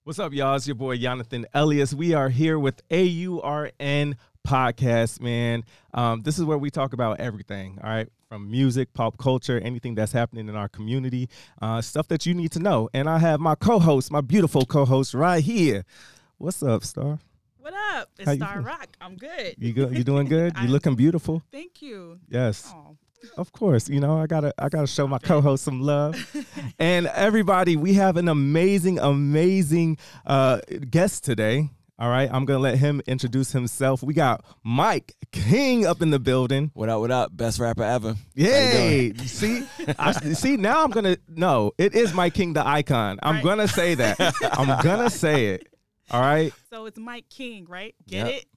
What's up, y'all? It's your boy, Jonathan Elias. We are here with AURN Podcast, man. This is where we talk about everything, all right? From music, pop culture, anything that's happening in our community, stuff that you need to know. And I have my co-host, my beautiful co-host right here. What's up, Star? What up? It's Star Rock. I'm good. You good? You doing good? You looking beautiful? Thank you. Yes. Oh. Of course, you know, I gotta show my co-host some love. And everybody, we have an amazing guest today. All right, I'm gonna let him introduce himself. We got Mike King up in the building. What up? What up? Best rapper ever. Yay! See, now I'm gonna no. It is Mike King, the icon. I'm gonna say that. I'm gonna say it. All right. So it's Mike King, right? Get it?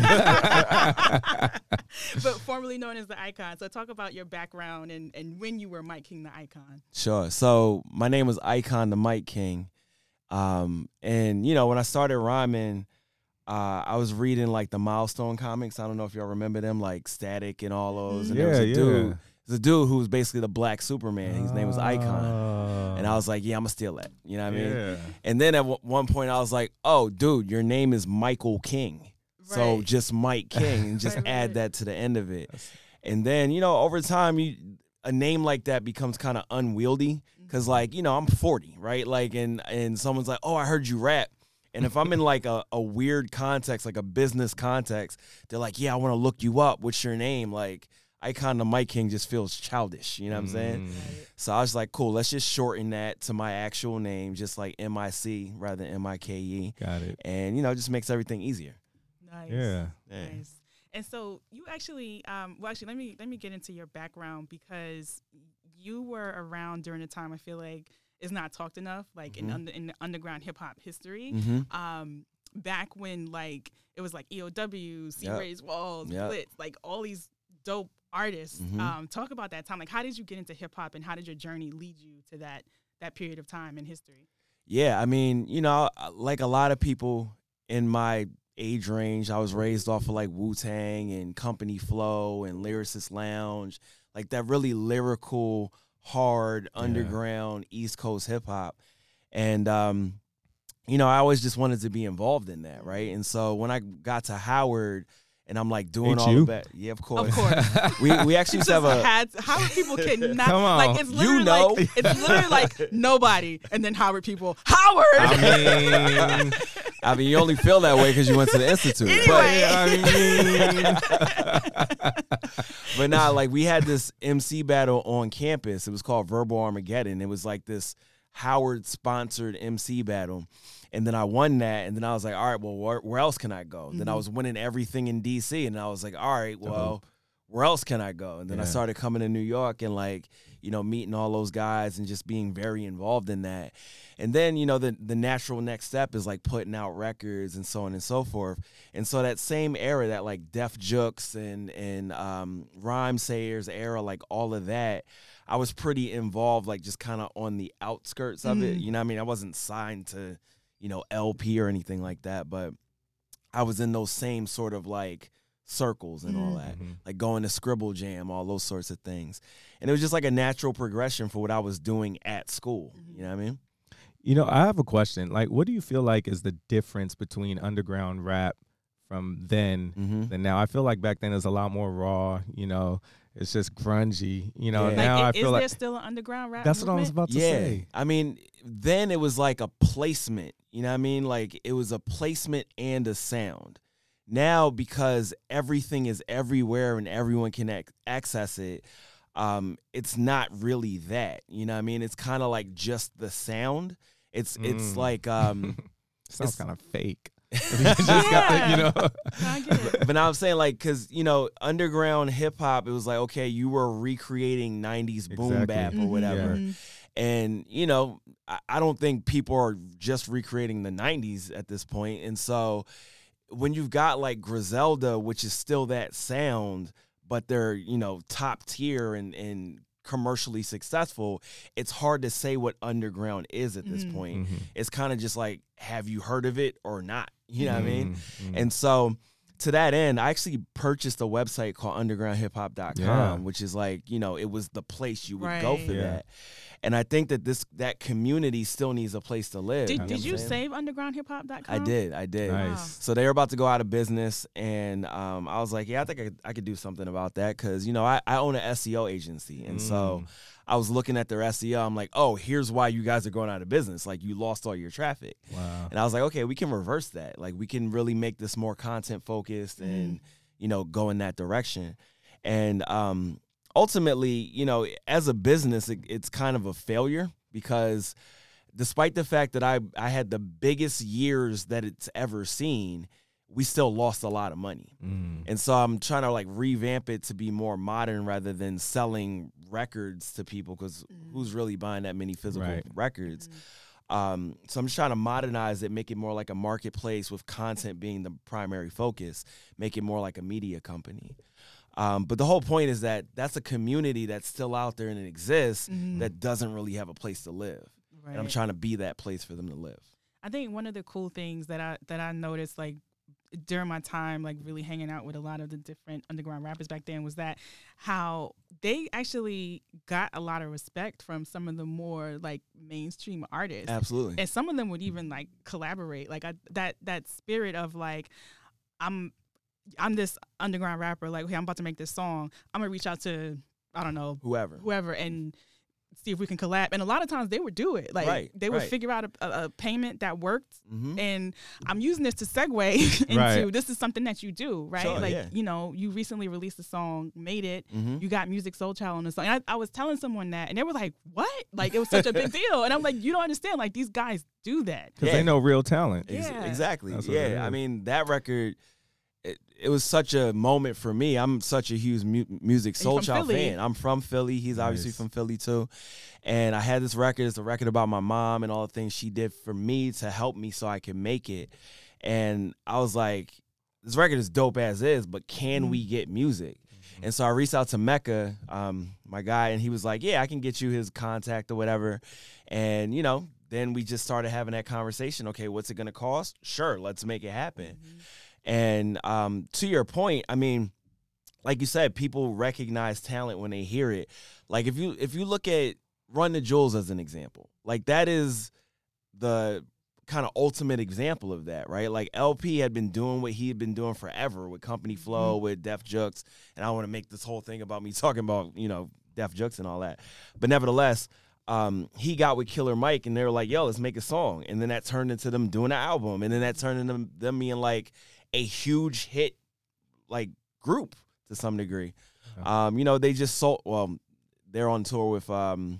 But formerly known as the Icon. So talk about your background and when you were Mike King, the Icon. Sure. So my name was Icon, the Mike King. And, you know, when I started rhyming, I was reading, like, the Milestone comics. I don't know if y'all remember them, like Static and all those. And there was a dude. There's a dude who was basically the Black Superman. His name was Icon. And I was like, yeah, I'm going to steal that. You know what I mean? Yeah. And then at one point I was like, oh, dude, your name is Michael King. Right. So just Mike King and just add that to the end of it. And then, you know, over time, a name like that becomes kind of unwieldy because, like, you know, I'm 40, right? Like, and someone's like, oh, I heard you rap. And if I'm in, like, a weird context, like a business context, they're like, yeah, I want to look you up. What's your name? Like, Icon the Mike King just feels childish, you know what I'm saying? So I was like, cool, let's just shorten that to my actual name, just like M-I-C rather than M-I-K-E. Got it. And, you know, it just makes everything easier. Nice. Yeah. Nice. And so you actually, let me get into your background because you were around during a time I feel like is not talked enough, like in the underground hip hop history. Back when like it was like EOW, C-Rays Walls, Blitz, like all these dope artists. Talk about that time. Like, how did you get into hip hop, and how did your journey lead you to that period of time in history? Yeah, I mean, you know, like a lot of people in my age range, I was raised off of like Wu-Tang and Company Flow and Lyricist Lounge, like that really lyrical, hard, underground East Coast hip hop. And, you know, I always just wanted to be involved in that, right? And so when I got to Howard, and I'm like doing all of that. Yeah, of course. We actually used to have Howard people cannot. Come on. Like it's literally it's literally like nobody, and then Howard people. Howard. I mean, you only feel that way because you went to the Institute. Anyway. But nah, like we had this MC battle on campus. It was called Verbal Armageddon. It was like this Howard-sponsored MC battle. And then I won that, and then I was like, all right, well, where else can I go? Then I was winning everything in D.C., and I was like, all right, well, where else can I go? And then I started coming to New York and, like, you know, meeting all those guys and just being very involved in that. And then, you know, the natural next step is, like, putting out records and so on and so forth. And so that same era, that, like, Def Jux and Rhyme Sayers era, like, all of that, I was pretty involved, like, just kind of on the outskirts of it. You know what I mean? I wasn't signed to, you know, LP or anything like that, but I was in those same sort of like circles and all that, like going to Scribble Jam, all those sorts of things. And it was just like a natural progression for what I was doing at school. You know what I mean? You know, I have a question. Like, what do you feel like is the difference between underground rap from then than now? I feel like back then it was a lot more raw, you know, it's just grungy, you know. Now I feel like is there still an underground rap that's movement? what I was about to say. I mean, then it was like a placement, you know what I mean? Like it was a placement and a sound. Now, because everything is everywhere and everyone can access it, it's not really that, you know what I mean? It's kind of like just the sound. It's like sounds kind of fake. You know. But now I'm saying, like, because, you know, underground hip hop, it was like, okay, you were recreating 90s boom bap or whatever. And, you know, I don't think people are just recreating the 90s at this point. And so when you've got like Griselda, which is still that sound, but they're, you know, top tier and commercially successful, it's hard to say what underground is at this point. It's kind of just like, have you heard of it or not? You know what I mean? And so to that end, I actually purchased a website called undergroundhiphop.com, which is like, it was the place you would go for that. And I think that that community still needs a place to live. Did you save undergroundhiphop.com? I did. Nice. Wow. So they were about to go out of business, and I was like, I think I could do something about that because, I own an SEO agency. And so I was looking at their SEO. I'm like, oh, here's why you guys are going out of business. Like, you lost all your traffic. Wow. And I was like, okay, we can reverse that. Like, we can really make this more content focused and, go in that direction. And ultimately, as a business, it's kind of a failure because despite the fact that I had the biggest years that it's ever seen, we still lost a lot of money. And so I'm trying to like revamp it to be more modern rather than selling records to people because who's really buying that many physical records? So I'm just trying to modernize it, make it more like a marketplace with content being the primary focus, make it more like a media company. But the whole point is that that's a community that's still out there and it exists that doesn't really have a place to live. Right. And I'm trying to be that place for them to live. I think one of the cool things that I noticed, like, during my time, like, really hanging out with a lot of the different underground rappers back then was that how they actually got a lot of respect from some of the more, like, mainstream artists. Absolutely. And some of them would even, like, collaborate. Like, that spirit of, like, I'm this underground rapper, like, okay, I'm about to make this song. I'm going to reach out to, I don't know, whoever and see if we can collab. And a lot of times they would do it. Like, they would figure out a payment that worked. And I'm using this to segue into this is something that you do, right? Sure, like, you recently released a song, Made It. You got Music Soul Child on the song. And I was telling someone that, and they were like, what? Like, it was such a big deal. And I'm like, you don't understand. Like, these guys do that. Because they know real talent. Exactly. Yeah. I mean, that record, it was such a moment for me. I'm such a huge Music Soul Child fan. I'm from Philly. He's obviously from Philly too. And I had this record. It's a record about my mom and all the things she did for me to help me so I could make it. And I was like, this record is dope as is, but can we get music? And so I reached out to Mecca, my guy, and he was like, yeah, I can get you his contact or whatever. And, then we just started having that conversation. Okay, what's it going to cost? Sure, let's make it happen. And to your point, I mean, like you said, people recognize talent when they hear it. Like, if you look at Run the Jewels as an example, like, that is the kind of ultimate example of that, right? Like, LP had been doing what he had been doing forever with Company Flow, with Def Jux, and I don't want to make this whole thing about me talking about, Def Jux and all that. But nevertheless, he got with Killer Mike, and they were like, yo, let's make a song. And then that turned into them doing an album, and then that turned into them being, like, a huge hit, like, group to some degree. They just sold, well, they're on tour with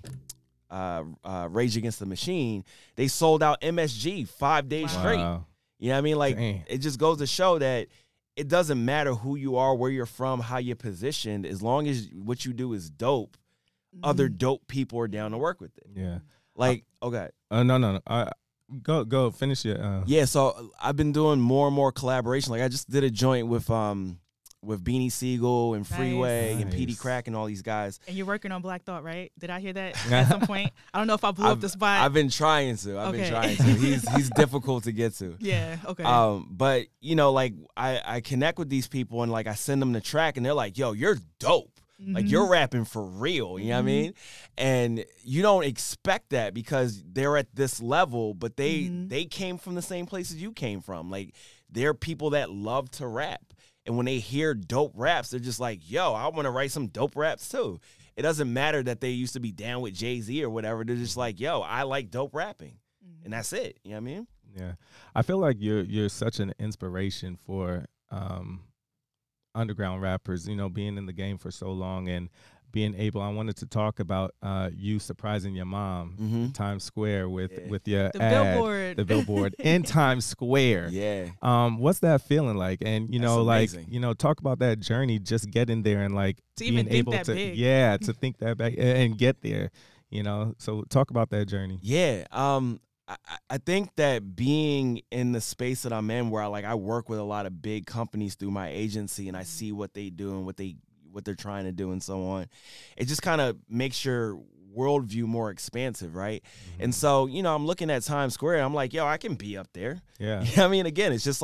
Rage Against the Machine. They sold out MSG 5 days straight. You know what I mean? Like, it just goes to show that it doesn't matter who you are, where you're from, how you're positioned. As long as what you do is dope, other dope people are down to work with it. Yeah. Like, okay. No. Go finish it. Yeah, so I've been doing more and more collaboration. Like, I just did a joint with Beanie Siegel and Freeway and PD Crack and all these guys. And you're working on Black Thought, right? Did I hear that at some point? I don't know if I blew up the spot. I've been trying to. He's difficult to get to. Yeah, okay. But like, I connect with these people and, like, I send them the track and they're like, yo, you're dope. Like, you're rapping for real, you know what I mean? And you don't expect that because they're at this level, but they came from the same places you came from. Like, they're people that love to rap. And when they hear dope raps, they're just like, yo, I want to write some dope raps too. It doesn't matter that they used to be down with Jay-Z or whatever. They're just like, yo, I like dope rapping. And that's it. You know what I mean? Yeah. I feel like you're such an inspiration for underground rappers, being in the game for so long and being able. I wanted to talk about you surprising your mom in Times Square with your the billboard in Times Square. Yeah. What's that feeling like? And amazing. talk about that journey, just getting there and like to being even think able that to big. to think that back and get there. So talk about that journey. Yeah. I think that being in the space that I'm in, where I work with a lot of big companies through my agency, and I see what they do and what they're trying to do and so on, it just kind of makes your worldview more expansive, right? And so, I'm looking at Times Square, and I'm like, yo, I can be up there. Yeah. I mean, again, it's just like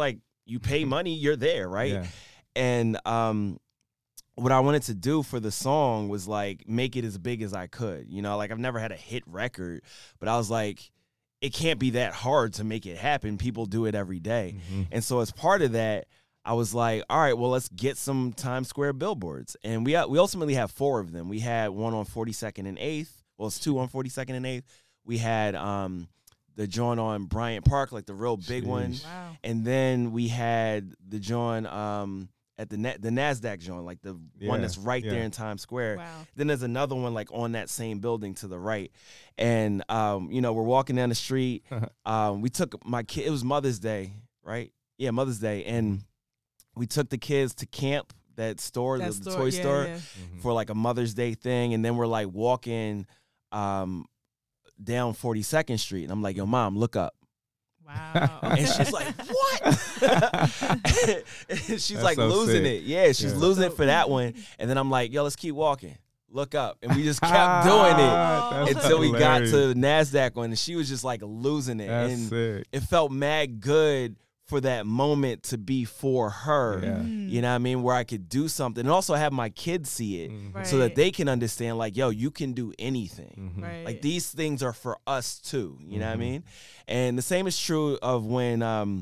you pay money, you're there, right? Yeah. And what I wanted to do for the song was like make it as big as I could. You know, like I've never had a hit record, but I was like, it can't be that hard to make it happen. People do it every day. And so as part of that, I was like, all right, well, let's get some Times Square billboards. And we ultimately have 4 of them. We had one on 42nd and 8th. Well, it's 2 on 42nd and 8th. We had the joint on Bryant Park, like the real big one. Wow. And then we had the joint at the NASDAQ joint, like the one that's right there in Times Square. Wow. Then there's another one like on that same building to the right. And, you know, we're walking down the street. We took my kid. It was Mother's Day, right? Yeah, Mother's Day. And we took the kids to camp, the toy store, for like a Mother's Day thing. And then we're like walking down 42nd Street. And I'm like, yo, Mom, look up. Wow. And she's like, what? And she's That's like so losing sick. it. Yeah, she's losing it for that one. And then I'm like, yo, let's keep walking. Look up. And we just kept doing it until we got to the NASDAQ one. And she was just like losing it. That's and sick. it felt mad good for that moment to be for her. Yeah. You know what I mean? Where I could do something and also have my kids see it so that they can understand like, yo, you can do anything. Right. Like these things are for us too. You know what I mean? And the same is true of when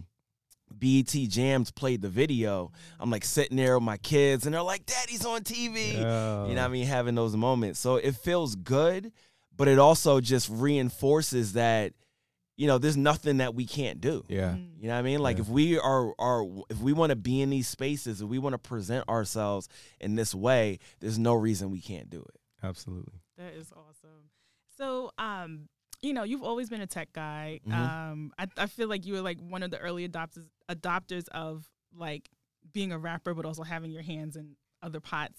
BET Jams played the video. I'm like sitting there with my kids and they're like, Daddy's on TV. Yeah. You know what I mean? Having those moments. So it feels good, but it also just reinforces that, you know, there's nothing that we can't do. Yeah. You know what I mean? Like if we if we want to be in these spaces, if we want to present ourselves in this way, there's no reason we can't do it. Absolutely. That is awesome. So, you know, you've always been a tech guy. I feel like you were like one of the early adopters of like being a rapper, but also having your hands in other pots.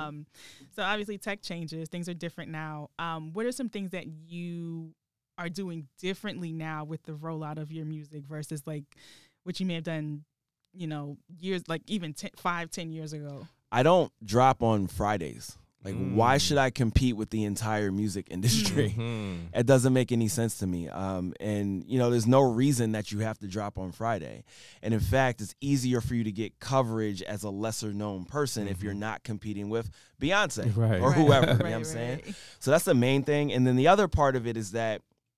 So obviously tech changes. Things are different now. What are some things that you are doing differently now with the rollout of your music versus like what you may have done, you know, years, like even 5-10 years ago? I don't drop on Fridays. Like, why should I compete with the entire music industry? It doesn't make any sense to me. And, you know, there's no reason that you have to drop on Friday. And in fact, it's easier for you to get coverage as a lesser known person if you're not competing with Beyonce or whoever. You know what I'm saying? So that's the main thing. And then the other part of it is that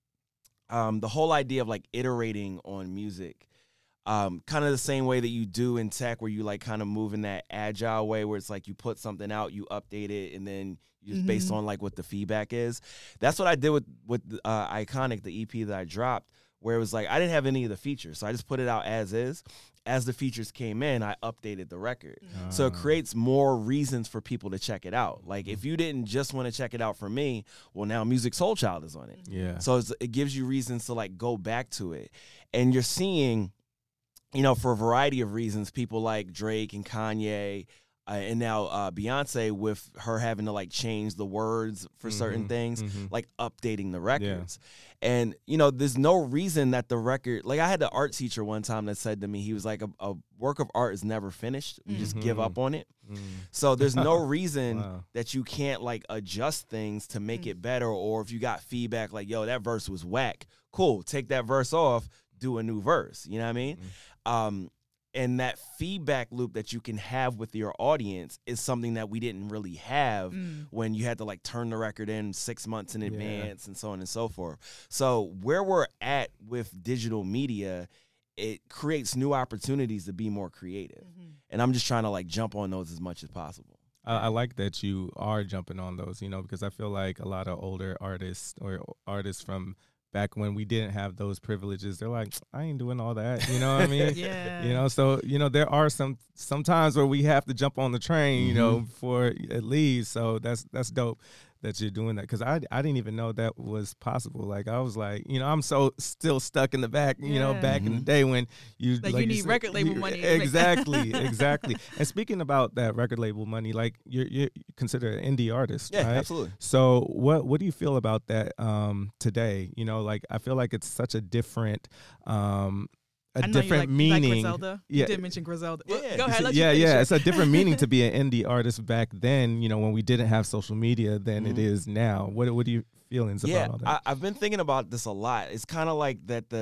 the whole idea of like iterating on music, kind of the same way that you do in tech, where you like kind of move in that agile way, where it's like you put something out, you update it, and then you just based on like what the feedback is. That's what I did with Iconic, the EP that I dropped, where it was like I didn't have any of the features, so I just put it out as is. As the features came in, I updated the record. So it creates more reasons for people to check it out. Like if you didn't just want to check it out for me, well, now Musiq Soulchild is on it. Yeah. So it gives you reasons to like go back to it. And you're seeing, you know, for a variety of reasons, people like Drake and Kanye and now Beyonce, with her having to like change the words for certain things, like updating the records. And, you know, there's no reason that the record, like I had the art teacher one time that said to me, he was like, a work of art is never finished. We just give up on it. So there's no reason that you can't like adjust things to make it better. Or if you got feedback like, yo, that verse was whack, cool, take that verse off, do a new verse. You know what I mean? And that feedback loop that you can have with your audience is something that we didn't really have when you had to like turn the record in 6 months in advance and so on and so forth. So where we're at with digital media, it creates new opportunities to be more creative. And I'm just trying to like jump on those as much as possible. I like that you are jumping on those, you know, because I feel like a lot of older artists or artists from back when we didn't have those privileges, they're like, I ain't doing all that. You know what I mean? You know, so, you know, there are some times where we have to jump on the train, you know, before it leaves. So that's dope that you're doing that, because I didn't even know that was possible. Like I was like, you know, I'm so still stuck in the back, you know, back in the day when you like you need said, record label money. Exactly. And speaking about that record label money, like you're considered an indie artist, yeah, right? Absolutely. So what do you feel about that today? You know, like I feel like it's such a different different meaning. You like Griselda? You did mention Griselda. Yeah. Go ahead. It's a different meaning to be an indie artist back then, you know, when we didn't have social media than it is now. What are your feelings about all that? I've been thinking about this a lot. It's kind of like that the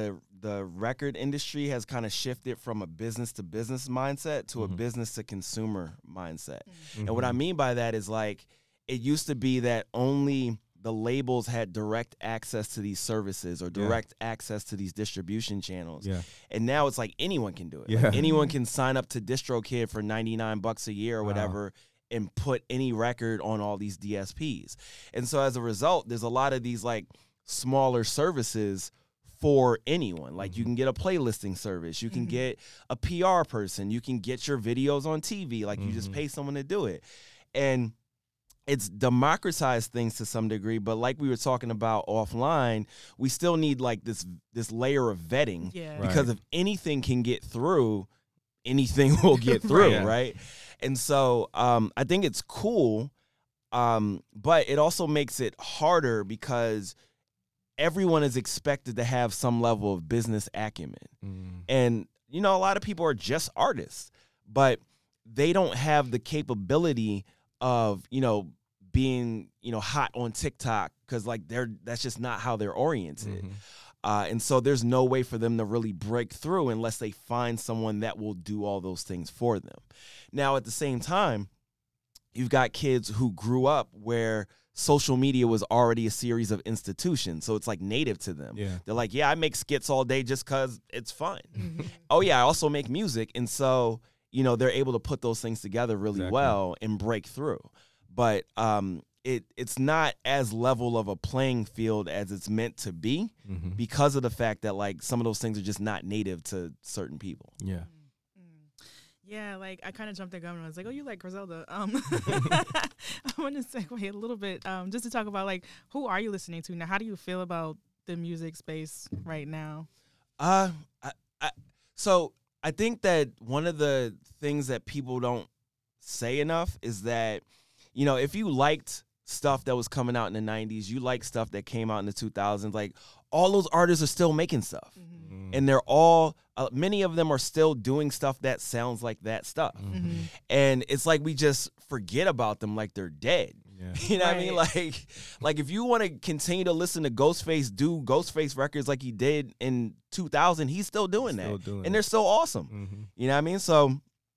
the record industry has kind of shifted from a business to business mindset to a business to consumer mindset. And what I mean by that is like it used to be that only the labels had direct access to these services or direct access to these distribution channels. Yeah. And now it's like anyone can do it. Yeah. Like anyone can sign up to DistroKid for $99 a year or whatever and put any record on all these DSPs. And so as a result, there's a lot of these like smaller services for anyone. Like you can get a playlisting service, you can get a PR person, you can get your videos on TV, like you just pay someone to do it. And it's democratized things to some degree, but like we were talking about offline, we still need like this layer of vetting because if anything can get through, anything will get through, right? And so I think it's cool, but it also makes it harder because everyone is expected to have some level of business acumen. And, you know, a lot of people are just artists, but they don't have the capability of, you know, being, you know, hot on TikTok because like that's just not how they're oriented. And so there's no way for them to really break through unless they find someone that will do all those things for them. Now, at the same time, you've got kids who grew up where social media was already a series of institutions. So it's like native to them. Yeah. They're like, yeah, I make skits all day just because it's fun. Oh, yeah, I also make music. And so, you know, they're able to put those things together really well and break through. But it's not as level of a playing field as it's meant to be because of the fact that, like, some of those things are just not native to certain people. Yeah. Yeah, like I kind of jumped the gun and I was like, "Oh, you like Griselda?" I want to segue a little bit, just to talk about like who are you listening to now? How do you feel about the music space right now? So I think that one of the things that people don't say enough is that, you know, if you liked stuff that was coming out in the 90s, you like stuff that came out in the 2000s, like all those artists are still making stuff. And they're all, many of them are still doing stuff that sounds like that stuff. And it's like we just forget about them like they're dead. Yeah. You know what I mean? Like if you want to continue to listen to Ghostface do Ghostface records like he did in 2000, he's still doing that. And they're still awesome. You know what I mean? So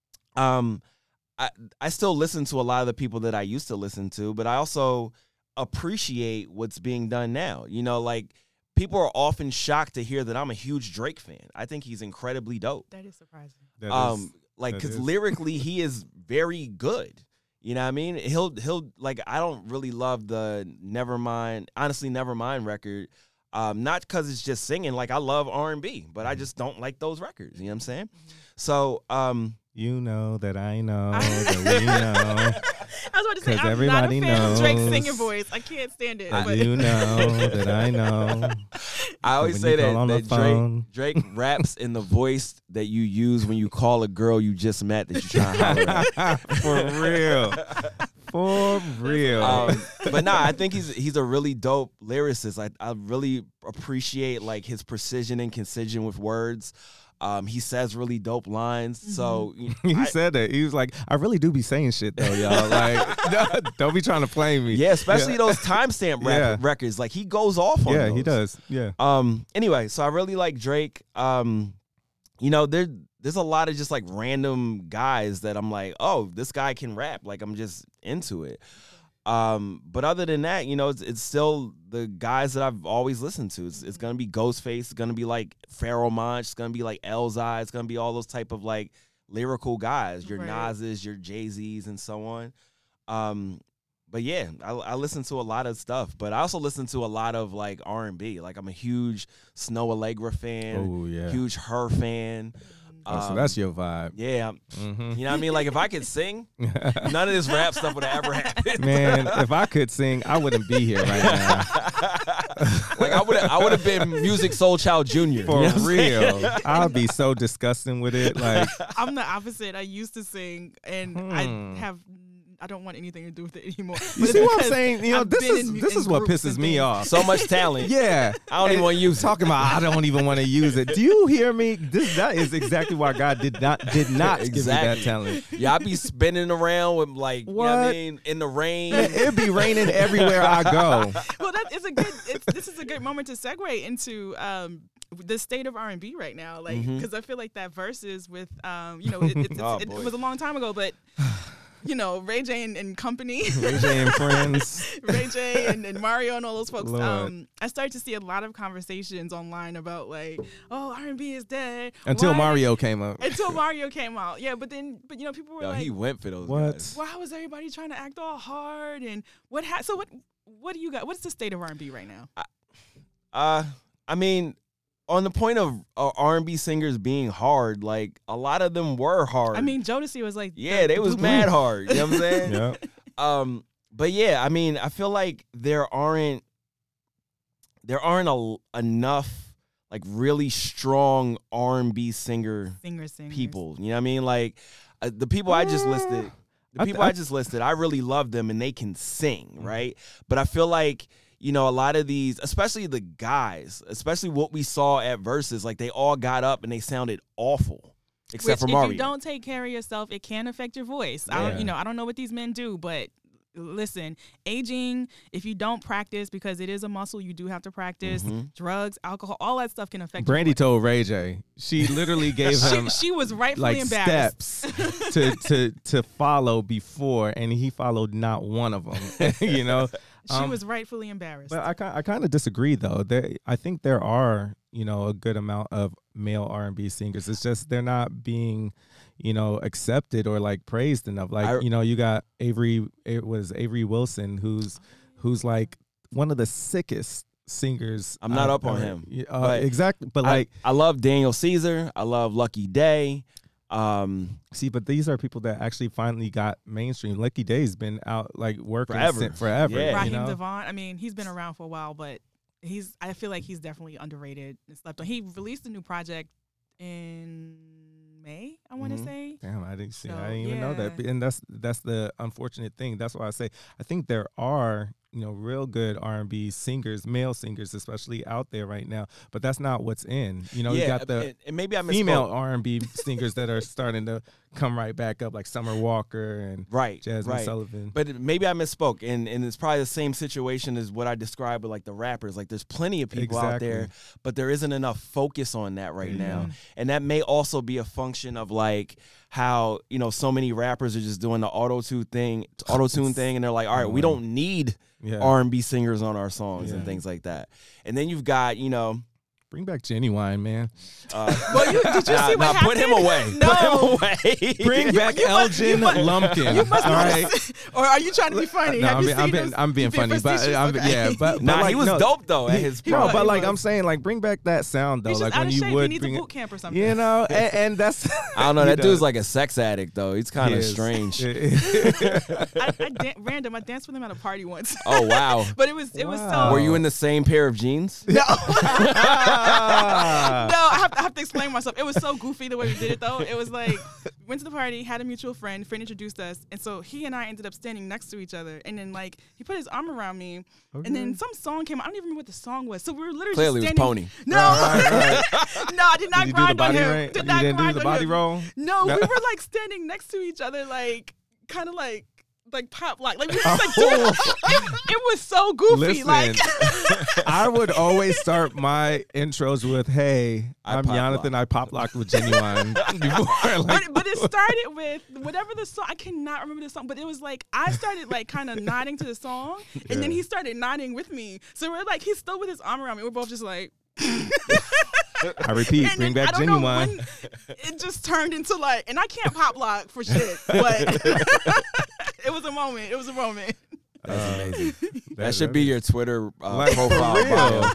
I still listen to a lot of the people that I used to listen to, but I also appreciate what's being done now. You know, like, people are often shocked to hear that I'm a huge Drake fan. I think he's incredibly dope. That is surprising. Because lyrically he is very good. You know what I mean? He'll like, I don't really love the Nevermind record. Not because it's just singing. Like, I love R&B, but I just don't like those records. You know what I'm saying? So, you know that I know that we know. I was about to say, I'm everybody not a fan of Drake's singing voice. I can't stand it. You know that I know. I always say that Drake raps in the voice that you use when you call a girl you just met that you're trying to holler at. For real. For real. But nah, I think he's a really dope lyricist. I really appreciate like his precision and concision with words. He says really dope lines. So he said that. He was like, I really do be saying shit though, y'all. Like, don't be trying to play me. Yeah, especially those timestamp records. Like, he goes off on those. Yeah, he does. Yeah. Anyway, so I really like Drake. You know, there's a lot of just like random guys that I'm like, oh, this guy can rap. Like, I'm just into it. But other than that, you know, it's still the guys that I've always listened to. It's going to be Ghostface. It's going to be like Pharoah Monch. It's going to be like Elzhi. It's going to be all those type of like lyrical guys, your Nas's, your Jay-Z's and so on. But yeah, I listen to a lot of stuff, but I also listen to a lot of like R&B. Like, I'm a huge Snow Allegra fan, huge Her fan. So that's your vibe. Yeah. You know what I mean? Like, if I could sing, none of this rap stuff would have ever happened. Man, if I could sing, I wouldn't be here right now. Like, I would have been Music Soul Child Jr. For real. I'd be so disgusting with it. Like, I'm the opposite. I used to sing, and I don't want anything to do with it anymore. You see what I'm saying? You know, this is what pisses me off. So much talent. Yeah. I don't even want to use it. Talking about I don't even want to use it. Do you hear me? That is exactly why God did not give me that talent. Yeah, I be spinning around with like, what? You know what I mean, in the rain. It'd be raining everywhere I go. Well, this is a good moment to segue into the state of R&B right now, like, Mhm. because I feel like that verses with, it was a long time ago, but Ray J and company, Ray J and friends. Ray J and Mario and all those folks. Lord. I started to see a lot of conversations online about like, oh, R&B is dead Until Why- Mario came up. Until Mario came out, yeah. But people were Yo, like, he went for those What? guys. why was everybody trying to act all hard and what? What do you got? What's the state of R&B right now? I mean, on the point of R&B singers being hard, like a lot of them were hard. I mean, Jodeci was like, yeah, they was mad hard. You know what I'm saying? Yeah. But yeah, I mean, I feel like there aren't enough like really strong R&B singers. People. You know what I mean? Like the people I just listed. I just listed, I really love them and they can sing, right? But I feel like, a lot of these, especially the guys, especially what we saw at Versus, like they all got up and they sounded awful, except for Mario. If you don't take care of yourself, it can affect your voice. Yeah. I don't know what these men do, but listen, aging, if you don't practice, because it is a muscle, you do have to practice. Drugs, alcohol, all that stuff can affect Brandy your voice. told Ray J. She literally gave him She was rightfully like embarrassed. steps to follow before, and he followed not one of them. She was rightfully embarrassed. But I kind of disagree though. I think there are a good amount of male R&B singers. It's just they're not being accepted or like praised enough. Like you got Avery Wilson, who's like one of the sickest singers. I'm not up on him. Exactly, but like I love Daniel Caesar. I love Lucky Day. See, but these are people that actually finally got mainstream. Lucky Day's been out like working forever. Yeah. Raheem Devon, I mean, he's been around for a while, but I feel like he's definitely underrated and slept on. He released a new project in May, I want to say. Damn, I didn't see. So, I didn't even know that. And that's the unfortunate thing. That's why I say I think there are real good R&B singers, male singers especially out there right now. But that's not what's in. You got the and maybe I misspoke. female R&B singers that are starting to come right back up, like Summer Walker and Jasmine Sullivan. But maybe I misspoke, and it's probably the same situation as what I described with like the rappers. Like there's plenty of people out there, but there isn't enough focus on that right now, and that may also be a function of like how so many rappers are just doing the auto-tune thing, and they're like, all right, we don't need R&B singers on our songs and things like that. And then you've got bring back Genuine, man. Well, did you see what happened? Put him away. No. Put him away. Bring back Elgin Lumpkin. All right. Or are you trying to be funny? No, I'm being funny, but he was dope though at his prime. But like I'm saying, like bring back that sound though. He's like just when out of you shape. would He needs bring a boot camp or something. And that's I don't know. That dude's like a sex addict though. He's kind of strange. I danced with him at a party once. Oh wow! But it was so. Were you in the same pair of jeans? No. No, I have to explain myself. It was so goofy the way we did it, though. It was like, went to the party, had a mutual friend introduced us, and so he and I ended up standing next to each other, and then like he put his arm around me, and then some song came out. I don't even remember what the song was. So we were literally Clearly just it was standing. Pony. No, Right. no, I did not grind on him. You didn't do the body roll? No, we were like standing next to each other, like kind of like pop lock. Like we were just like doing it was so goofy. Listen, like I would always start my intros with, "Hey, I'm Jonathan. I pop locked with Genuine." Before, like, but it started with whatever the song. I cannot remember the song, but it was like I started like kind of nodding to the song, and then he started nodding with me. So we're like, he's still with his arm around me. We're both just like. I repeat, bring back Genuine. It just turned into like, and I can't pop lock for shit, but it was a moment. It was a moment. That's amazing. That should be your Twitter profile bio.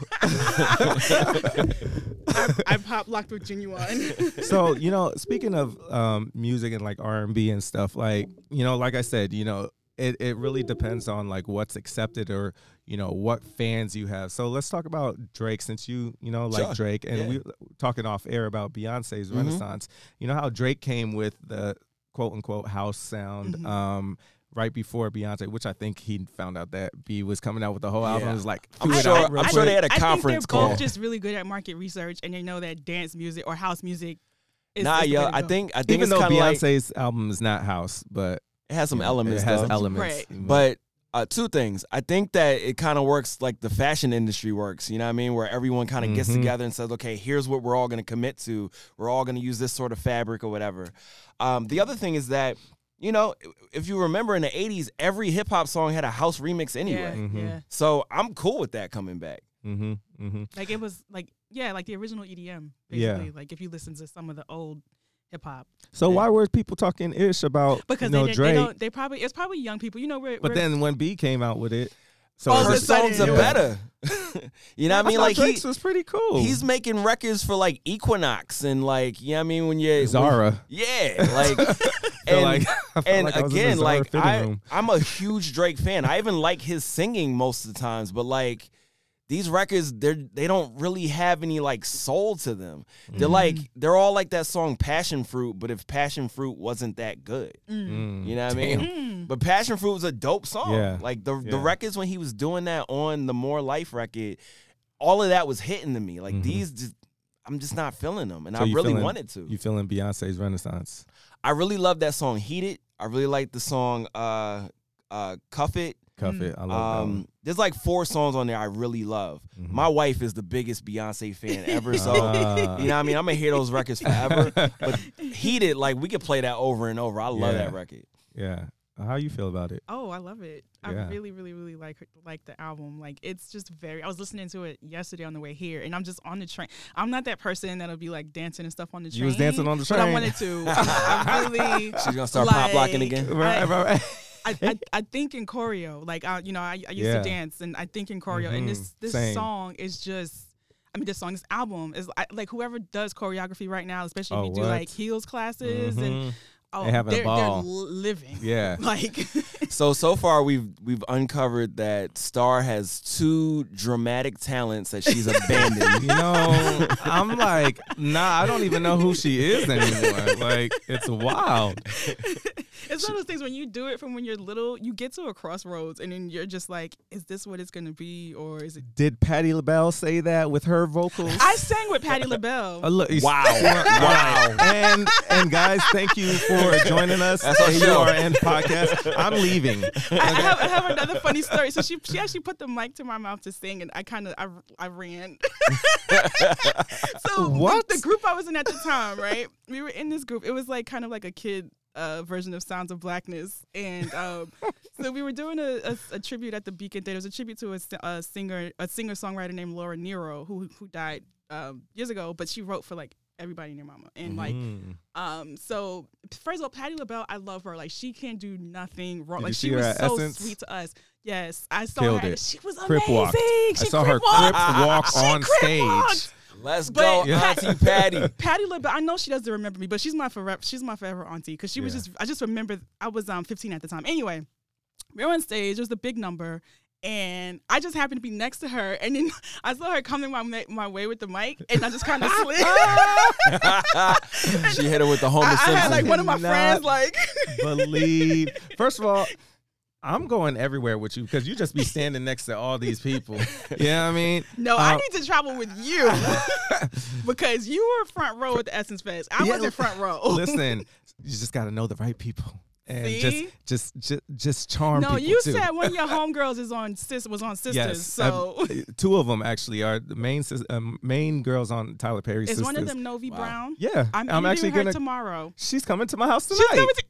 I pop locked with Genuine. So speaking of music and like R&B and stuff, like like I said, it really depends on like what's accepted or what fans you have. So let's talk about Drake, since you like Drake, and we were talking off air about Beyonce's Renaissance. You know how Drake came with the quote unquote house sound right before Beyonce, which I think he found out that B was coming out with the whole album. It was like, I'm sure they had a conference call. I think they're both just really good at market research, and they know that dance music or house music is I think even it's though kind of Beyonce's album is not house, but it has some elements. It has though. elements, Right. But Two things. I think that it kind of works like the fashion industry works, you know what I mean? Where everyone kind of gets together and says, okay, here's what we're all going to commit to. We're all going to use this sort of fabric or whatever. The other thing is that, you know, if you remember in the 80s, every hip hop song had a house remix anyway. Yeah. So I'm cool with that coming back. Like it was like the original EDM, basically. Like if you listen to some of the old hip hop. So why were people talking ish about Drake? It's probably young people. You know, but then when B came out with it, so her songs are better. You know what I mean? Like Drake's was pretty cool. He's making records for like Equinox and like, you know what I mean, when you're Zara. Like and again, like I'm a huge Drake fan. I even like his singing most of the times, but like these records, they don't really have any like soul to them. They're all like that song Passion Fruit, but if Passion Fruit wasn't that good, you know what I mean? But Passion Fruit was a dope song. Yeah. Like the records when he was doing that on the More Life record, all of that was hitting to me. Like I'm just not feeling them, and so I really wanted to. You feeling Beyonce's renaissance? I really love that song Heated. I really like the song Cuff It. Cuff It. I love that one. There's like 4 songs on there I really love. My wife is the biggest Beyonce fan ever, so you know what I mean? I'm gonna hear those records forever. But Heated, like we could play that over and over. I love that record. Yeah. How you feel about it? Oh, I love it. I really, really, really like the album. Like it's just I was listening to it yesterday on the way here, and I'm just on the train. I'm not that person that'll be like dancing and stuff on the train. You was dancing on the train. But I wanted to. I really. She's gonna start pop locking again. Right. I think in choreo, like I used to dance, and I think in choreo, and this song is just. I mean, this album is like whoever does choreography right now, especially if you do like heels classes and. Oh, they're having a ball. They're living. Yeah. Like. So far we've uncovered that Star has 2 dramatic talents that she's abandoned. You know, I'm like, I don't even know who she is anymore. Like, it's wild. It's one of those things when you do it from when you're little, you get to a crossroads and then you're just like, is this what it's going to be or is it? Did Patti LaBelle say that with her vocals? I sang with Patti LaBelle. Wow. And guys, thank you for joining us. That's our show. AURN podcast. I'm leaving. I have another funny story. So she actually put the mic to my mouth to sing and I ran. So what? The group I was in at the time, right? We were in this group. It was like kind of like a kid version of Sounds of Blackness, and so we were doing a tribute at the Beacon Theater. It was a tribute to a singer-songwriter named Laura Nero who died years ago, but she wrote for like everybody and your mama, and like so first of all, Patti LaBelle, I love her. Like she can't do nothing wrong. Like she was so sweet to us. Yes, I saw her. She was amazing. I saw her crip walk on stage. Let's go, Auntie Patti. Patti LaBelle. I know she doesn't remember me, but she's my forever auntie because she was just. I just remember I was 15 at the time. Anyway, we were on stage. It was a big number, and I just happened to be next to her, and then I saw her coming my way with the mic, and I just kind of slid. She hit her with the Homer Simpson. I had like one of my friends like believe. First of all, I'm going everywhere with you because you just be standing next to all these people. You know what I mean? No, I need to travel with you because you were front row at the Essence Fest. I wasn't front row. Listen, you just got to know the right people and just charm people. No, you too. said one of your homegirls was on Sisters. Yes, so 2 of them actually are the main girls on Tyler Perry's Sisters. Is one of them Novi Brown? Yeah, I'm actually going tomorrow. She's coming to my house tonight. She's coming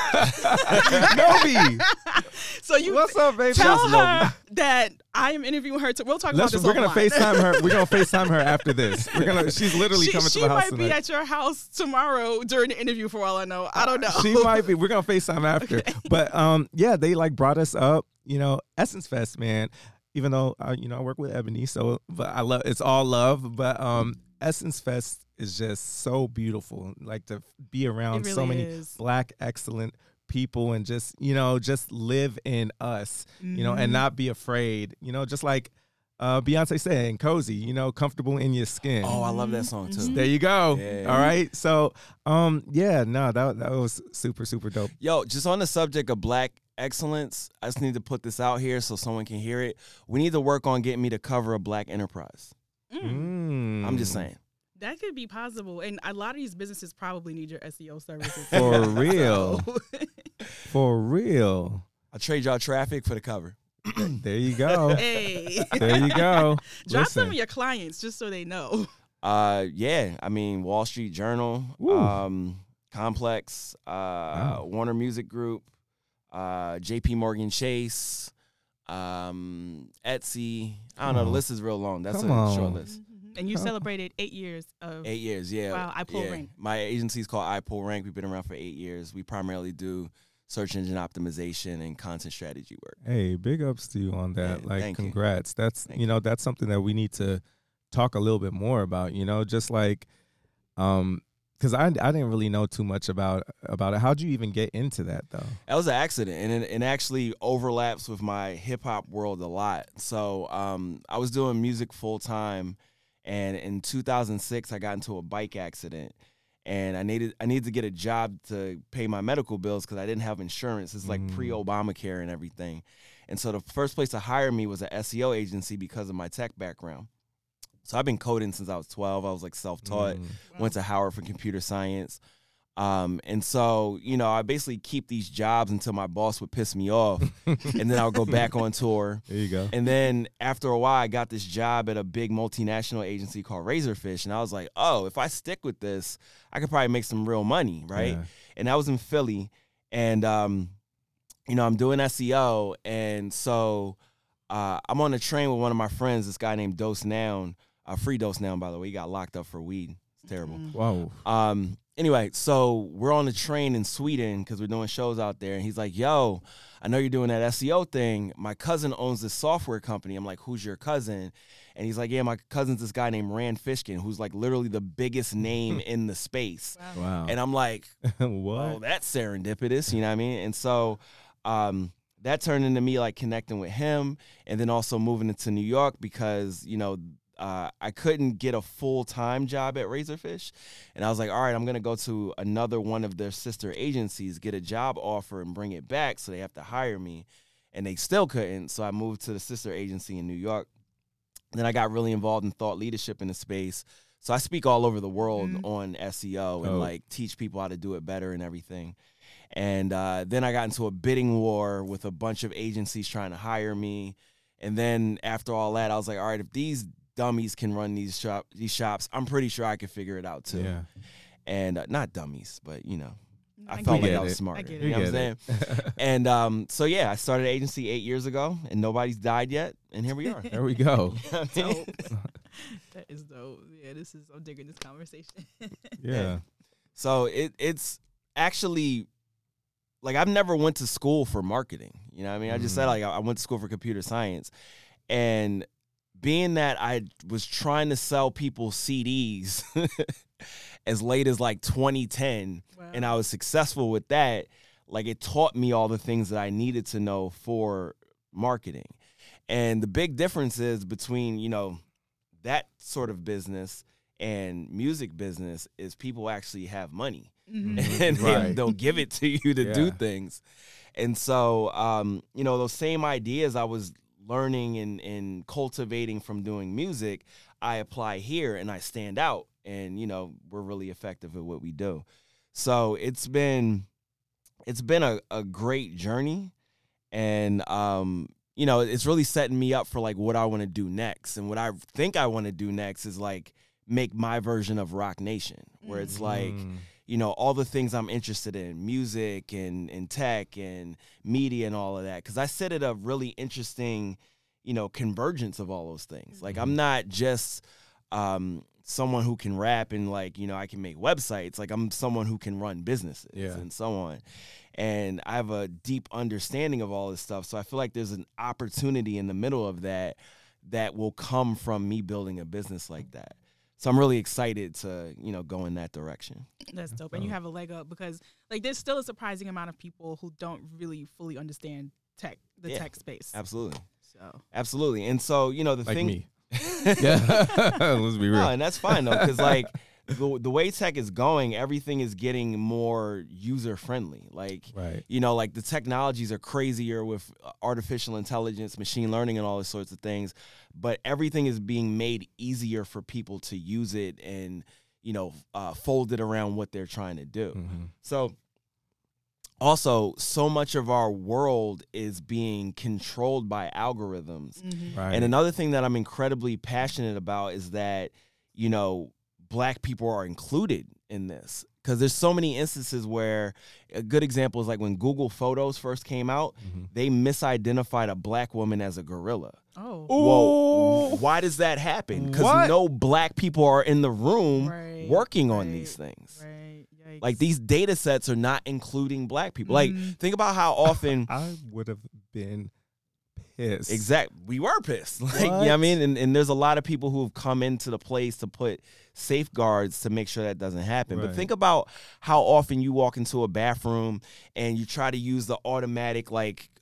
Novi. So you what's up, baby? Tell her that I am interviewing her. We'll talk about this. We're gonna FaceTime her. We're gonna FaceTime her after this. She's literally coming to my house tonight. She might be at your house tomorrow during the interview. For all I know, I don't know. She might be. We're gonna FaceTime after. Okay. But they like brought us up. You know, Essence Fest, man. Even though I work with Ebony, but I love it's all love. But Essence Fest is just so beautiful. Like to be around so many Black excellent people and just live in us, and not be afraid, just like Beyonce saying, cozy, comfortable in your skin. Oh, I love that song too. There you go. Yeah. All right. So, that was super, super dope. Yo, just on the subject of Black excellence, I just need to put this out here so someone can hear it. We need to work on getting me to cover a Black enterprise. I'm just saying. That could be possible. And a lot of these businesses probably need your SEO services. For real. For real. I'll trade y'all traffic for the cover. There you go. Hey. There you go. Drop some Listen. of your clients just so they know. Yeah, I mean Wall Street Journal, Complex, Wow. Warner Music Group, J.P. Morgan Chase, Etsy. I don't know. The on. list is real long. That's Come a on. short list. And you celebrated 8 years of 8 years, yeah. Wow, I Pull yeah. Rank. My agency's called I Pull Rank. We've been around for 8 years. We primarily do search engine optimization and content strategy work. Hey, big ups to you on that. Yeah, Like, thank you. congrats. That's Thank that's something that we need to talk a little bit more about. Just like, because I didn't really know too much about it. How'd you even get into that though? That was an accident, and it actually overlaps with my hip hop world a lot. So I was doing music full time, and in 2006 I got into a bike accident, and I needed to get a job to pay my medical bills because I didn't have insurance. It's like pre-Obamacare and everything, and so the first place to hire me was an SEO agency because of my tech background. So I've been coding since I was 12. I was like self-taught. Went to Howard for computer science. And so, I basically keep these jobs until my boss would piss me off. And then I would go back on tour. There you go. And then after a while, I got this job at a big multinational agency called Razorfish. And I was like, oh, if I stick with this, I could probably make some real money, right? Yeah. And I was in Philly. And, I'm doing SEO. And so I'm on a train with one of my friends, this guy named Dose Noun. Free Dose Noun, by the way. He got locked up for weed. It's terrible. Whoa. Anyway, so we're on the train in Sweden because we're doing shows out there. And he's like, yo, I know you're doing that SEO thing. My cousin owns this software company. I'm like, who's your cousin? And he's like, yeah, my cousin's this guy named Rand Fishkin, who's like literally the biggest name in the space. Wow. And I'm like, what? oh, that's serendipitous. You know what I mean? And so that turned into me like connecting with him and then also moving into New York because, I couldn't get a full-time job at Razorfish. And I was like, all right, I'm going to go to another one of their sister agencies, get a job offer and bring it back so they have to hire me. And they still couldn't. So I moved to the sister agency in New York. Then I got really involved in thought leadership in the space. So I speak all over the world on SEO and like teach people how to do it better and everything. And then I got into a bidding war with a bunch of agencies trying to hire me. And then after all that, I was like, all right, if these dummies can run these shops, I'm pretty sure I could figure it out too. Yeah. And not dummies, but I I felt get like I it. was smart. I get it. You know what I'm saying? And so yeah, I started an agency 8 years ago, and nobody's died yet, and here we are. There we go. Dope. That is dope. Yeah, I'm digging this conversation. Yeah. So it's actually like I've never went to school for marketing. You know what I mean? I just said like I went to school for computer science, and being that I was trying to sell people CDs as late as like 2010, and I was successful with that, like it taught me all the things that I needed to know for marketing. And the big difference is between, that sort of business and music business is people actually have money and Right. they'll give it to you to do Yeah. things. And so, those same ideas I was learning and cultivating from doing music, I apply here and I stand out, and we're really effective at what we do. So it's been a great journey, and it's really setting me up for like what I want to do next. And what I think I want to do next is like make my version of Rock Nation, where it's like all the things I'm interested in, music and tech and media and all of that. Because I sit at a really interesting, convergence of all those things. Like I'm not just someone who can rap and like, I can make websites. Like I'm someone who can run businesses and so on. And I have a deep understanding of all this stuff. So I feel like there's an opportunity in the middle of that will come from me building a business like that. So I'm really excited to, go in that direction. That's dope. And you have a leg up because like there's still a surprising amount of people who don't really fully understand the tech space. Absolutely. So Absolutely. And so, the Like thing. me. Yeah. Let's be real. No, and that's fine though, because like the way tech is going, everything is getting more user friendly. Like, Right. like the technologies are crazier with artificial intelligence, machine learning, and all those sorts of things. But everything is being made easier for people to use it and fold it around what they're trying to do. Mhm. So also, so much of our world is being controlled by algorithms. Right. And another thing that I'm incredibly passionate about is that, you know, Black people are included in this. Because there's so many instances where a good example is like when Google Photos first came out, they misidentified a Black woman as a gorilla. Oh. Well, why does that happen? What? Because no Black people are in the room Right, working on right, these things. Right. Yikes. Like these data sets are not including Black people. Like think about how often I would have been pissed. we were pissed. Like, you know what I mean? And there's a lot of people who have come into the place to put safeguards to make sure that doesn't happen. Right. But think about how often you walk into a bathroom and you try to use the automatic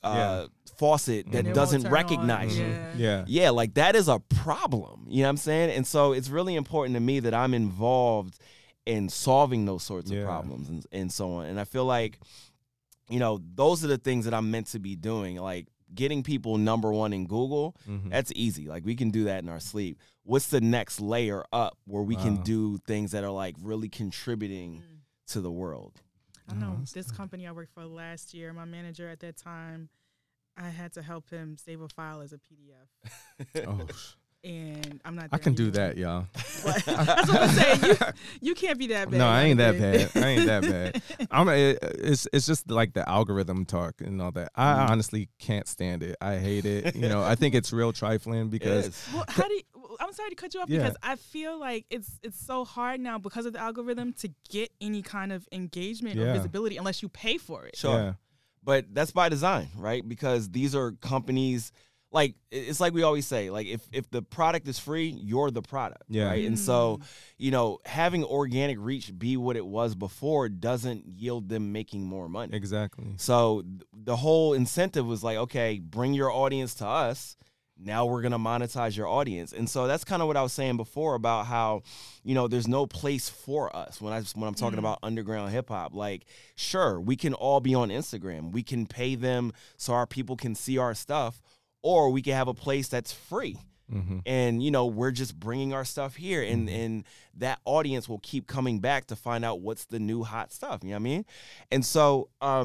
faucet And that it doesn't won't turn recognize on. you. Yeah. Yeah, like that is a problem. You know what I'm saying? And so it's really important to me that I'm involved in solving those sorts of problems and so on. And I feel like, you know, those are the things that I'm meant to be doing. Like getting people #1 in Google, that's easy. Like we can do that in our sleep. What's the next layer up where we can do things that are like really contributing to the world? I know this company I worked for last year, my manager at that time, I had to help him save a file as a PDF. Oh, And I'm not I there can do anymore. that, y'all. But that's what I'm saying. You can't be that bad. No, I ain't that Jonathan. bad. I ain't that bad. It's just like the algorithm talk and all that. I honestly can't stand it. I hate it. You know, I think it's real trifling because Well, I'm sorry to cut you off because I feel like it's so hard now because of the algorithm to get any kind of engagement or visibility unless you pay for it. Sure. Yeah. But that's by design, right? Because these are companies, like it's like we always say, like if the product is free, you're the product, right? And so, you know, having organic reach be what it was before doesn't yield them making more money. Exactly. So the whole incentive was like, okay, bring your audience to us. Now we're going to monetize your audience. And so that's kind of what I was saying before about how, you know, there's no place for us when I'm talking about underground hip hop. Like, sure, we can all be on Instagram. We can pay them so our people can see our stuff, or we can have a place that's free. And, you know, we're just bringing our stuff here and that audience will keep coming back to find out what's the new hot stuff. You know what I mean? And so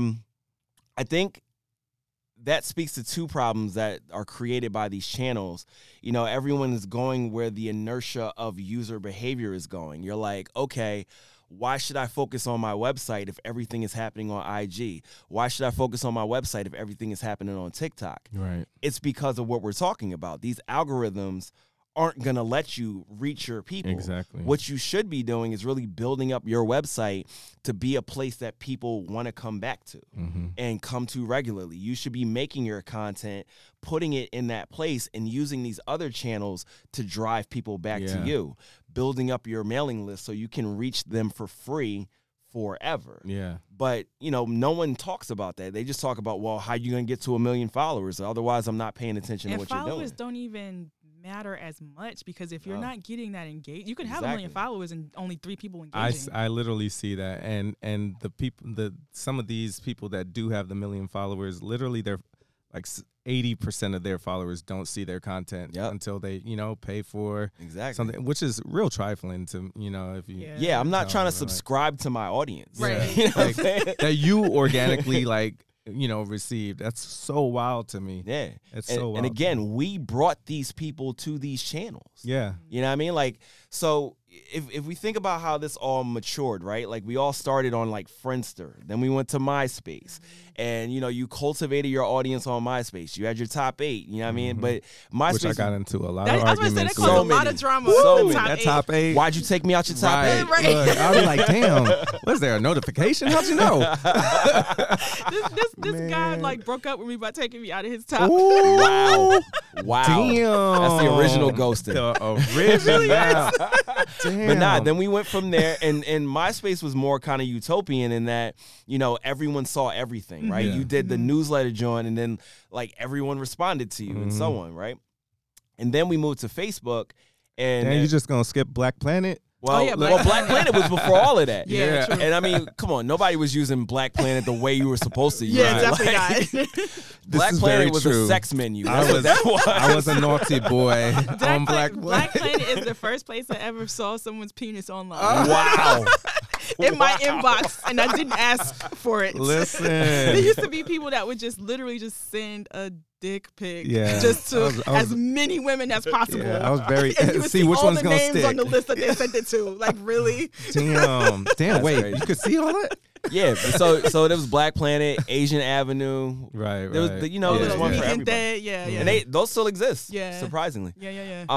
I think that speaks to two problems that are created by these channels. You know, everyone is going where the inertia of user behavior is going. You're like, okay, why should I focus on my website if everything is happening on IG? Why should I focus on my website if everything is happening on TikTok? Right. It's because of what we're talking about. These algorithms aren't going to let you reach your people. Exactly. What you should be doing is really building up your website to be a place that people want to come back to and come to regularly. You should be making your content, putting it in that place, and using these other channels to drive people back to you, building up your mailing list so you can reach them for free forever. Yeah. But, you know, no one talks about that. They just talk about, well, how you going to get to 1 million followers? Otherwise, I'm not paying attention to what you're doing. And followers don't even matter as much because if you're not getting that engaged, you can have 1 million followers and only 3 people engaging. I literally see that, and the people, some of these people that do have the 1 million followers, literally they're like 80% of their followers don't see their content until they, you know, pay for something, which is real trifling to, you know, if you. Yeah, I'm not trying to subscribe to my audience. Right. You know like, that you organically like, you know, received. That's so wild to me. Yeah. It's so wild. And again, we brought these people to these channels. Yeah. You know what I mean? Like, so if we think about how this all matured, right? Like we all started on like Friendster, then we went to MySpace, and you know you cultivated your audience on MySpace. You had your top 8, you know what I mean? But MySpace, which I got into a lot I of was going to say arguments. that caused a lot of drama. So with the many. That top 8. Why'd you take me out your top 8? Right. Look, I was like, damn, was there a notification? How'd you know? This guy like broke up with me by taking me out of his top. Wow. Damn. That's the original ghosting. The original. Damn. But nah, then we went from there, and MySpace was more kind of utopian in that, you know, everyone saw everything, right? Yeah. You did the newsletter join, and then like everyone responded to you and so on, right? And then we moved to Facebook, and Damn, you just gonna skip Black Planet? well, yeah, well, Black Planet was before all of that. Yeah, true. And I mean, come on, nobody was using Black Planet the way you were supposed to use Yeah, it. definitely Like, not. Black is Planet very was true. a sex menu. I That's what that was. I was a naughty boy on Black Black Planet. Planet is the first place I ever saw someone's penis online. Wow. in my inbox, and I didn't ask for it. Listen. There used to be people that would just literally just send a dick pic just to as many women as possible. Yeah, I was very and you would see which all one's the gonna names stick on the list that they sent it to. Like, really? Damn, wait, crazy. you could see all that? Yeah, so there was Black Planet, Asian Avenue. Right. There was, there's one for everybody. Yeah. And those still exist. Yeah. Surprisingly. Yeah.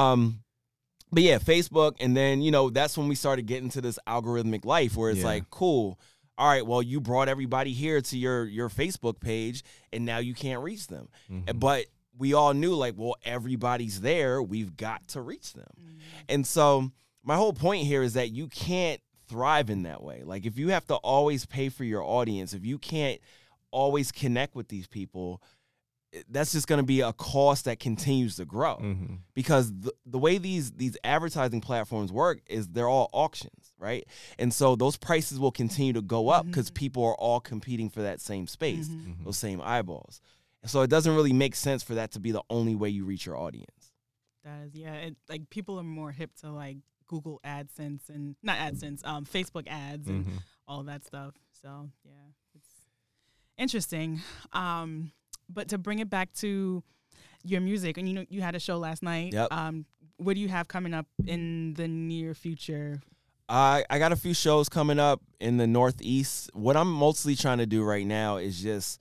But yeah, Facebook, and then that's when we started getting to this algorithmic life where it's like, cool. All right, well, you brought everybody here to your Facebook page, and now you can't reach them. Mm-hmm. But we all knew, like, well, everybody's there. We've got to reach them. And so my whole point here is that you can't thrive in that way. Like, if you have to always pay for your audience, if you can't always connect with these people, that's just going to be a cost that continues to grow. Because the way these advertising platforms work is they're all auctions, right? And so those prices will continue to go up because people are all competing for that same space, those same eyeballs. And so it doesn't really make sense for that to be the only way you reach your audience. Like, people are more hip to, like, Google AdSense and not AdSense, Facebook ads and all of that stuff. So yeah, it's interesting. But to bring it back to your music, and you had a show last night. Yep. What do you have coming up in the near future? I got a few shows coming up in the Northeast. What I'm mostly trying to do right now is just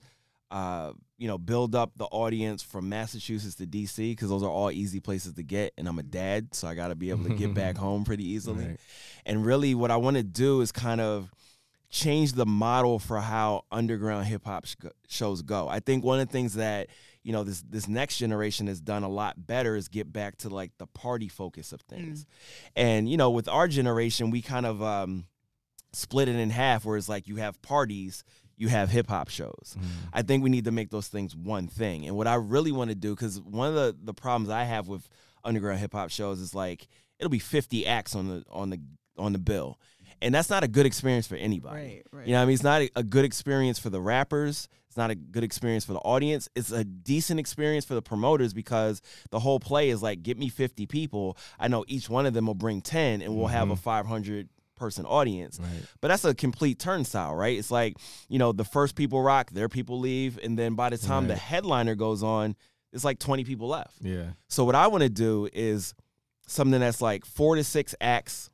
build up the audience from Massachusetts to DC, because those are all easy places to get, and I'm a dad, so I got to be able to get back home pretty easily. Right. And really what I want to do is kind of change the model for how underground hip-hop shows go. I think one of the things that this next generation has done a lot better is get back to, like, the party focus of things. And with our generation, we kind of split it in half, where it's like you have parties, you have hip-hop shows. I think we need to make those things one thing. And what I really want to do, because one of the problems I have with underground hip-hop shows is, like, it'll be 50 acts on the bill. And that's not a good experience for anybody. Right. You know what I mean? It's not a good experience for the rappers. It's not a good experience for the audience. It's a decent experience for the promoters, because the whole play is like, get me 50 people. I know each one of them will bring 10, and we'll have a 500-person audience. Right. But that's a complete turnstile, right? It's like, the first people rock, their people leave, and then by the time the headliner goes on, it's like 20 people left. Yeah. So what I want to do is something that's like 4 to 6 acts,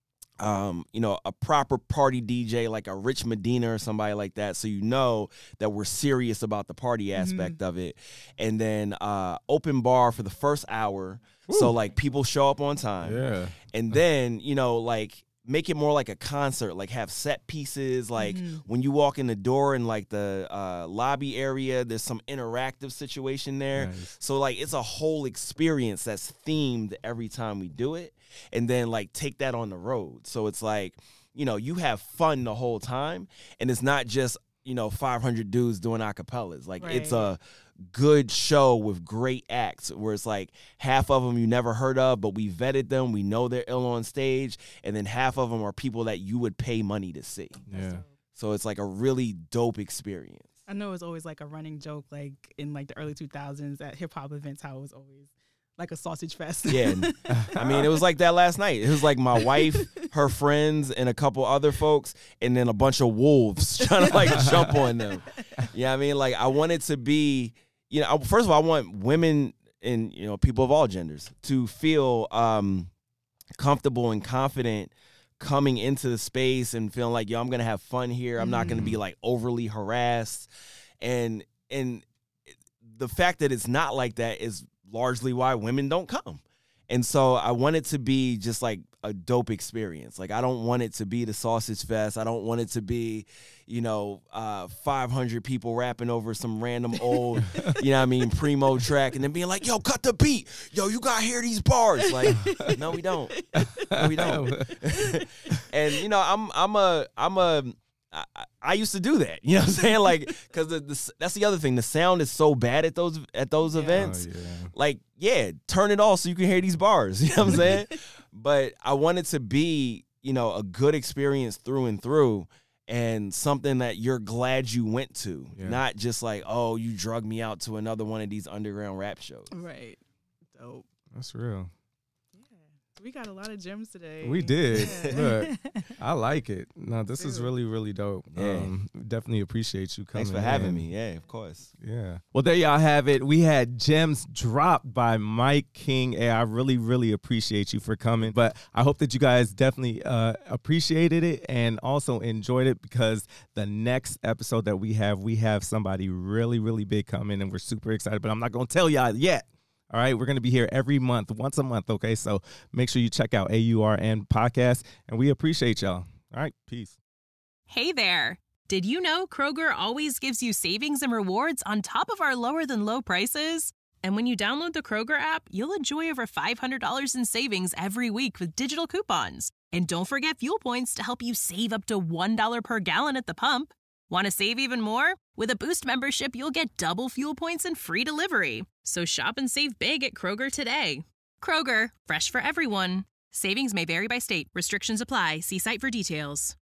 a proper party DJ, like a Rich Medina or somebody like that, so that we're serious about the party aspect of it. And then open bar for the first hour. Ooh. So, like, people show up on time. Yeah. And then, like, make it more like a concert, like have set pieces, like when you walk in the door in, like, the lobby area, there's some interactive situation there. Nice. So, like, it's a whole experience that's themed every time we do it. And then, like, take that on the road. So it's like, you have fun the whole time, and it's not just, 500 dudes doing acapellas. Like, It's a good show with great acts, where it's like half of them you never heard of, but we vetted them, we know they're ill on stage, and then half of them are people that you would pay money to see. Yeah. So it's like a really dope experience. I know it's always like a running joke, like in, like, the early 2000s at hip hop events, how it was always like a sausage fest. Yeah. I mean, it was like that last night. It was like my wife, her friends, and a couple other folks, and then a bunch of wolves trying to, like, jump on them. Yeah, I mean, like, I want it to be, first of all, I want women and, people of all genders to feel comfortable and confident coming into the space and feeling like, I'm going to have fun here. I'm not going to be, like, overly harassed. And the fact that it's not like that is largely why women don't come. And so I want it to be just, like, a dope experience. Like, I don't want it to be the sausage fest. I don't want it to be, 500 people rapping over some random old, primo track, and then being like, yo, cut the beat. Yo, you got to hear these bars. Like, no, we don't. No, we don't. And, I used to do that, you know what I'm saying? Like, because that's the other thing. The sound is so bad at those events. Oh, yeah. Like, turn it off so you can hear these bars. You know what I'm saying? But I want it to be, a good experience through and through, and something that you're glad you went to, not just like, oh, you drugged me out to another one of these underground rap shows. Right. Dope. That's real. Yeah. We got a lot of gems today. We did. Yeah. Look, I like it. No, this is really, really dope. Yeah. Definitely appreciate you coming. Thanks for having in. me. Yeah, of course. Yeah. Well, there y'all have it. We had gems dropped by Mike King. Hey, I really, really appreciate you for coming. But I hope that you guys definitely appreciated it and also enjoyed it, because the next episode that we have somebody really, really big coming, and we're super excited. But I'm not going to tell y'all yet. All right, we're going to be here every month, once a month, okay? So make sure you check out AURN Podcast, and we appreciate y'all. All right, peace. Hey there. Did you know Kroger always gives you savings and rewards on top of our lower-than-low prices? And when you download the Kroger app, you'll enjoy over $500 in savings every week with digital coupons. And don't forget fuel points to help you save up to $1 per gallon at the pump. Want to save even more? With a Boost membership, you'll get double fuel points and free delivery. So shop and save big at Kroger today. Kroger, fresh for everyone. Savings may vary by state. Restrictions apply. See site for details.